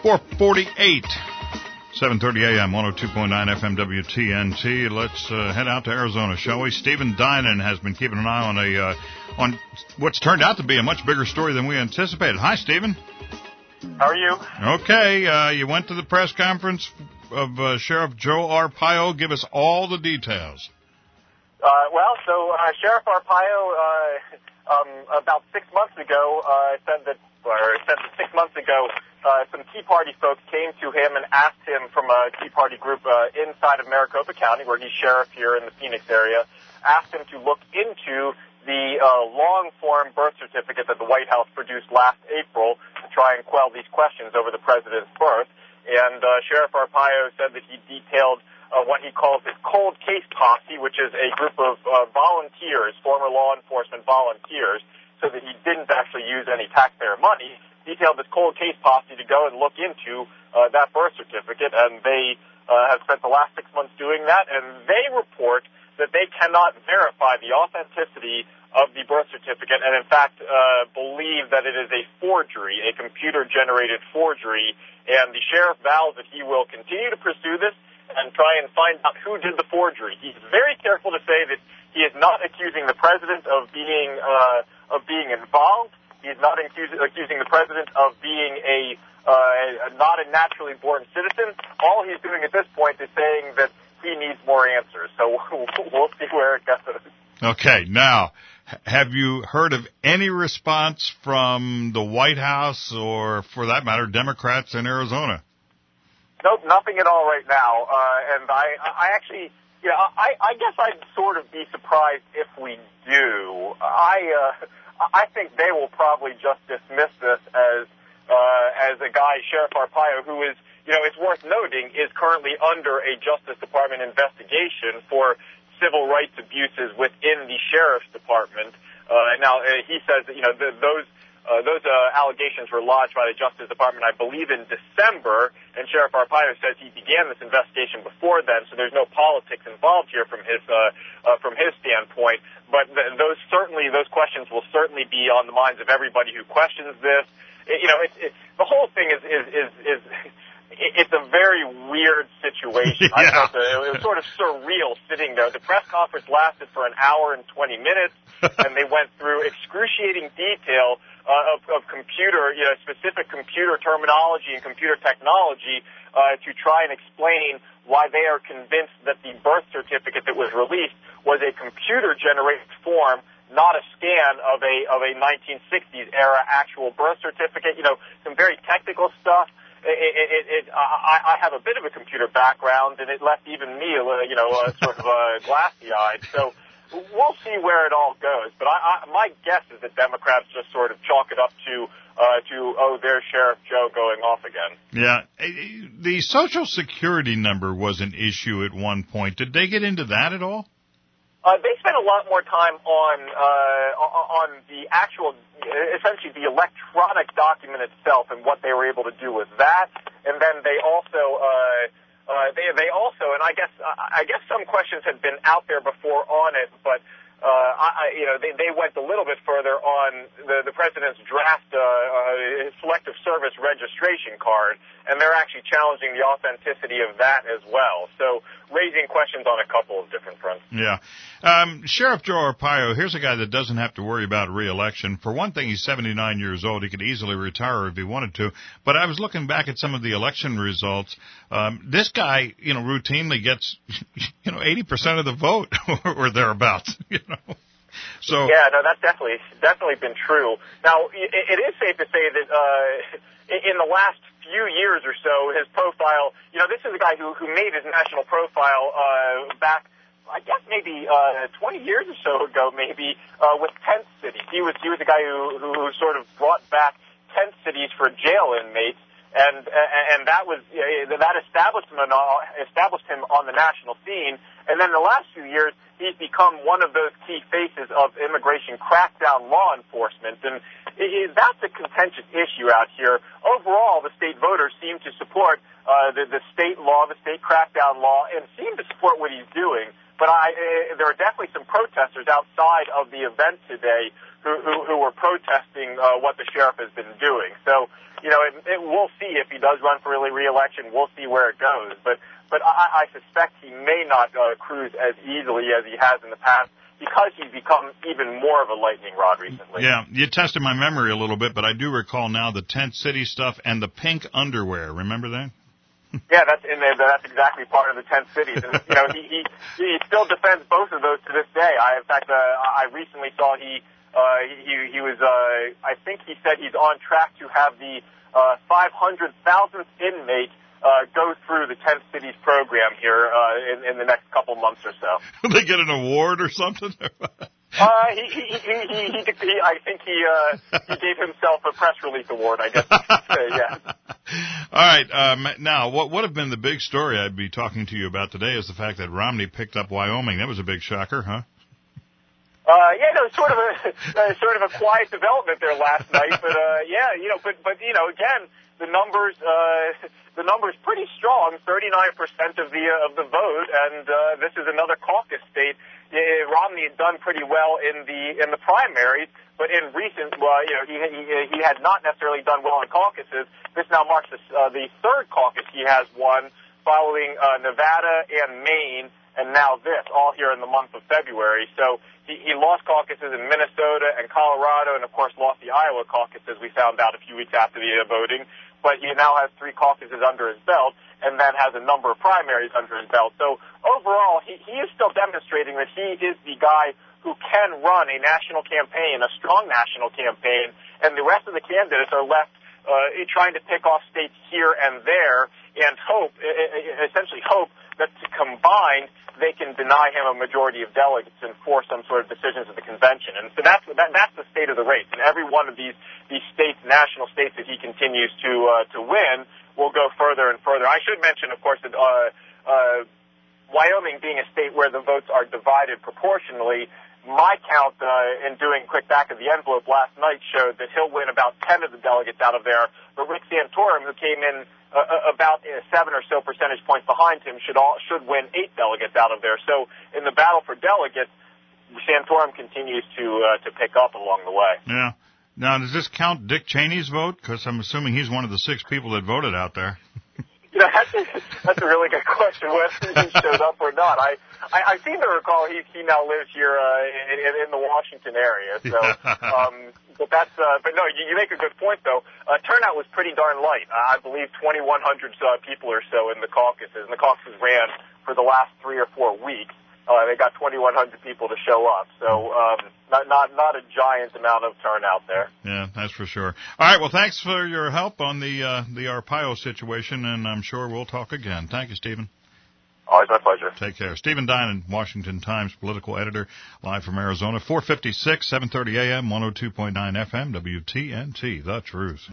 448. 7:30 a.m. 102.9 FM WTNT. Let's head out to Arizona, shall we? Stephen Dinan has been keeping an eye on what's turned out to be a much bigger story than we anticipated. Hi, Stephen. How are you? Okay. You went to the press conference of Sheriff Joe Arpaio. Give us all the details. Sheriff Arpaio, about 6 months ago, said that 6 months ago, some Tea Party folks came to him and asked him from a Tea Party group inside of Maricopa County, where he's sheriff here in the Phoenix area, asked him to look into the long-form birth certificate that the White House produced last April to try and quell these questions over the president's birth. And Sheriff Arpaio said that he detailed what he calls his cold case posse, which is a group of volunteers, former law enforcement volunteers, so that he didn't actually use any taxpayer money, detailed this cold case posse to go and look into that birth certificate, and they have spent the last 6 months doing that, and they report that they cannot verify the authenticity of the birth certificate, and in fact believe that it is a forgery, a computer-generated forgery, and the sheriff vows that he will continue to pursue this and try and find out who did the forgery. He's very careful to say that he is not accusing the president of being involved. He is not accusing the president of being not a naturally born citizen. All he's doing at this point is saying that he needs more answers. So we'll see where it goes. Okay, now, have you heard of any response from the White House or, for that matter, Democrats in Arizona? Nope, nothing at all right now. And I actually, I guess I'd sort of be surprised if we do. I think they will probably just dismiss this as a guy, Sheriff Arpaio, who is, it's worth noting, is currently under a Justice Department investigation for civil rights abuses within the Sheriff's Department. Now, he says that, those allegations were lodged by the Justice Department, I believe, in December, and Sheriff Arpaio says he began this investigation before then, so there's no politics involved here from his standpoint. But those questions will certainly be on the minds of everybody who questions this. The whole thing is it's a very weird situation. Yeah. It was sort of surreal sitting there. The press conference lasted for an hour and 20 minutes, and they went through excruciating detail of specific computer terminology and computer technology to try and explain why they are convinced that the birth certificate that was released was a computer-generated form, not a scan of a 1960s era actual birth certificate. Some very technical stuff. I have a bit of a computer background, and it left even me, sort of glassy-eyed. So we'll see where it all goes. But my guess is that Democrats just sort of chalk it up to there's Sheriff Joe going off again. Yeah, the Social Security number was an issue at one point. Did they get into that at all? They spent a lot more time on the actual, essentially the electronic document itself and what they were able to do with that. And then they also, and I guess some questions had been out there before on it, but they went a little bit further on the president's draft selective service registration card, and they're actually challenging the authenticity of that as well. So raising questions on a couple of different fronts. Yeah. Sheriff Joe Arpaio, here's a guy that doesn't have to worry about re-election. For one thing, he's 79 years old. He could easily retire if he wanted to. But I was looking back at some of the election results. This guy, routinely gets, 80% of the vote or thereabouts, So yeah, no, that's definitely been true. Now, it is safe to say that in the last few years or so, his profile, this is a guy who made his national profile back, I guess maybe 20 years or so ago, maybe with tent cities. He was a guy who sort of brought back tent cities for jail inmates, and that established him on the national scene. And then the last few years, he's become one of those key faces of immigration crackdown law enforcement, and that's a contentious issue out here. Overall, the state voters seem to support the state law, the state crackdown law, and seem to support what he's doing. But there are definitely some protesters outside of the event today who were protesting what the sheriff has been doing. So, we'll see if he does run for re-election. We'll see where it goes. But I suspect he may not cruise as easily as he has in the past, because he's become even more of a lightning rod recently. Yeah, you tested my memory a little bit, but I do recall now the Tent City stuff and the pink underwear. Remember that? Yeah, that's exactly part of the Tent Cities. And, he still defends both of those to this day. I recently saw he was, I think he said he's on track to have the 500,000th inmate go through the Tent Cities program here in the next couple months or so. Will they get an award or something? I think he gave himself a press release award, I guess. Yeah. All right. Now, what have been the big story I'd be talking to you about today is the fact that Romney picked up Wyoming. That was a big shocker, huh? Sort of a quiet development there last night, but again, the numbers pretty strong, 39% of the vote, and this is another caucus state. Romney had done pretty well in the primaries, but in recent, he had not necessarily done well in caucuses. This now marks the third caucus he has won, following Nevada and Maine, and now this, all here in the month of February. So he lost caucuses in Minnesota and Colorado, and of course lost the Iowa caucus, as we found out a few weeks after the voting. But he now has 3 caucuses under his belt, and then has a number of primaries under his belt. So overall, he is still demonstrating that he is the guy who can run a national campaign, a strong national campaign, and the rest of the candidates are left trying to pick off states here and there, and essentially hope that combined they can deny him a majority of delegates and force some sort of decisions at the convention. And so that's the state of the race. And every one of these states, national states, that he continues to win, will go further and further. I should mention, of course, that Wyoming being a state where the votes are divided proportionally, my count in doing quick back of the envelope last night showed that he'll win about 10 of the delegates out of there. But Rick Santorum, who came in about 7 or so percentage points behind him, should win 8 delegates out of there. So in the battle for delegates, Santorum continues to pick up along the way. Yeah. Now, does this count Dick Cheney's vote? Because I'm assuming he's one of the 6 people that voted out there. That's a really good question, whether he showed up or not. I seem to recall he now lives here in the Washington area. So, but no, you make a good point though. Turnout was pretty darn light. I believe 2,100 people or so in the caucuses, and the caucuses ran for the last 3 or 4 weeks. They got 2,100 people to show up, so not a giant amount of turnout there. Yeah, that's for sure. All right, well, thanks for your help on the Arpaio situation, and I'm sure we'll talk again. Thank you, Stephen. Always my pleasure. Take care. Stephen Dinan, Washington Times political editor, live from Arizona, 4:56, 7:30 a.m., 102.9 FM, WTNT, The Truth.